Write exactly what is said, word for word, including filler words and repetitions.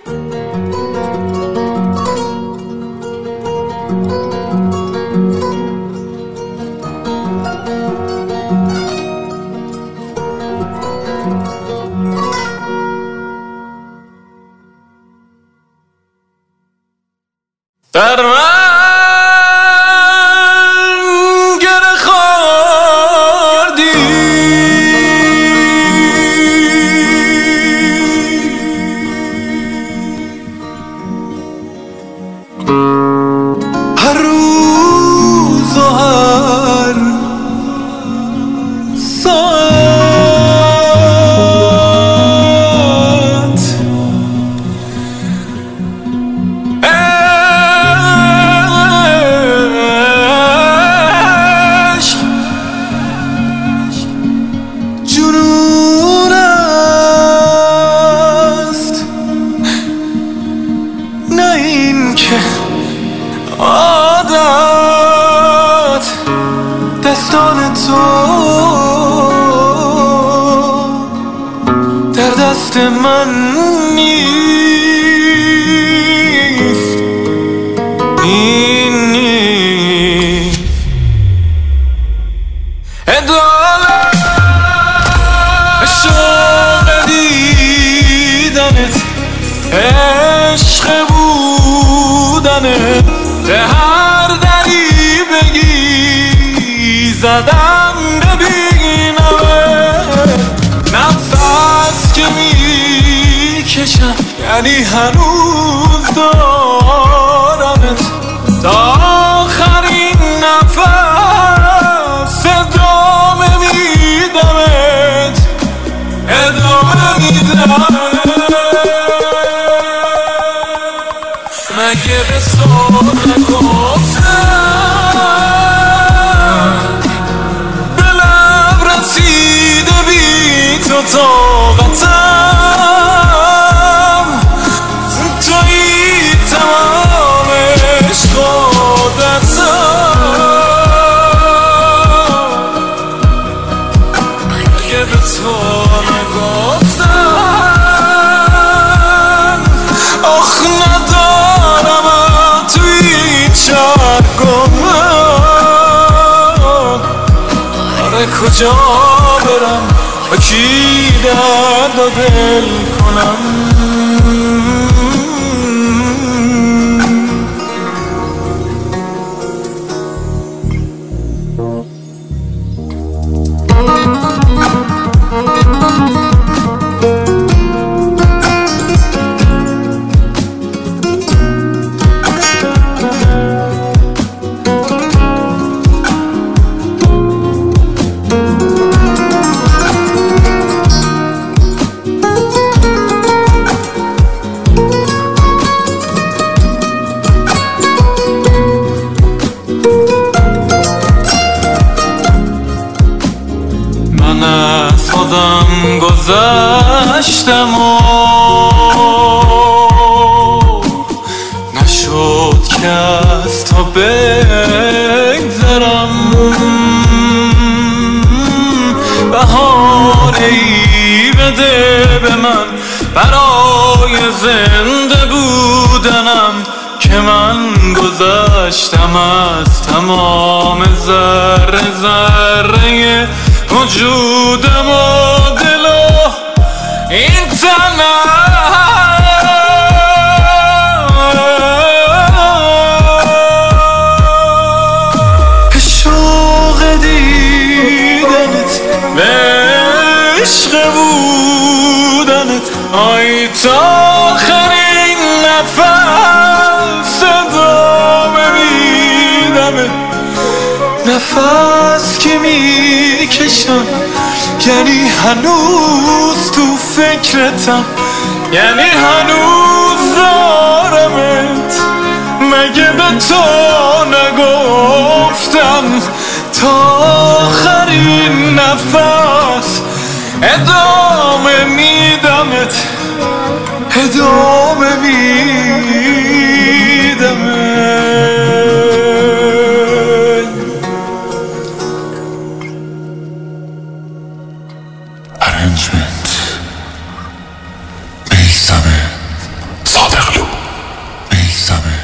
در من گره خوردی، هر روز و هر ساعت جنون است، نه این که عادت دستان تو در دست من نیست. این نیست عدالت، عشق دیدنت، عشق بودنت، به هر دری بگی زدم ببینمت. نفس که میکشم یعنی هنوز دارمت، تا آخرین نفس ادامه میدمت، ادامه میدمت. مگه به سر نگفتم به لب رسیده بی تو طاقتم، تویی تمام عشق و دستم. مگه به تو نگفتم آخ ندارم توی چرگم، آره کجا برم با کی درد و دل کنم. خودم گذشتم و نشد که از تا بگذرم، بهانه ای بده به من برای زنده بودنم، که من گذشتم از تمام ذره ذره وجودم و دل و این تنم. عشق دیدنت به عشق بودنت، آی تا آخرین نفس ادامه میدمت. نفس که میکشم یعنی هنوز تو فکرتم، یعنی هنوز دارمت. مگه به تو نگفتم تا آخرین نفس ادامه میدمت، ادامه میدمت. Arrangement میثم صادق. صبر